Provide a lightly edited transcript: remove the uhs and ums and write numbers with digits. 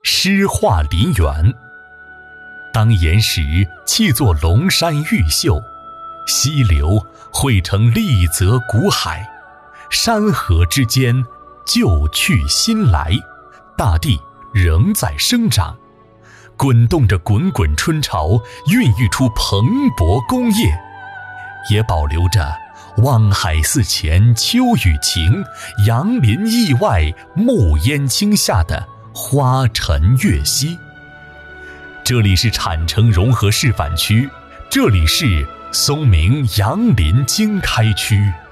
诗画林园。当岩石砌作龙山玉秀，溪流汇成丽泽古海，山河之间旧去新来，大地仍在生长，滚动着滚滚春潮，孕育出蓬勃工业，也保留着望海寺前秋雨晴，杨林驿外暮烟青下的花沉月稀。这里是产城融合示范区，这里是松明杨林经开区。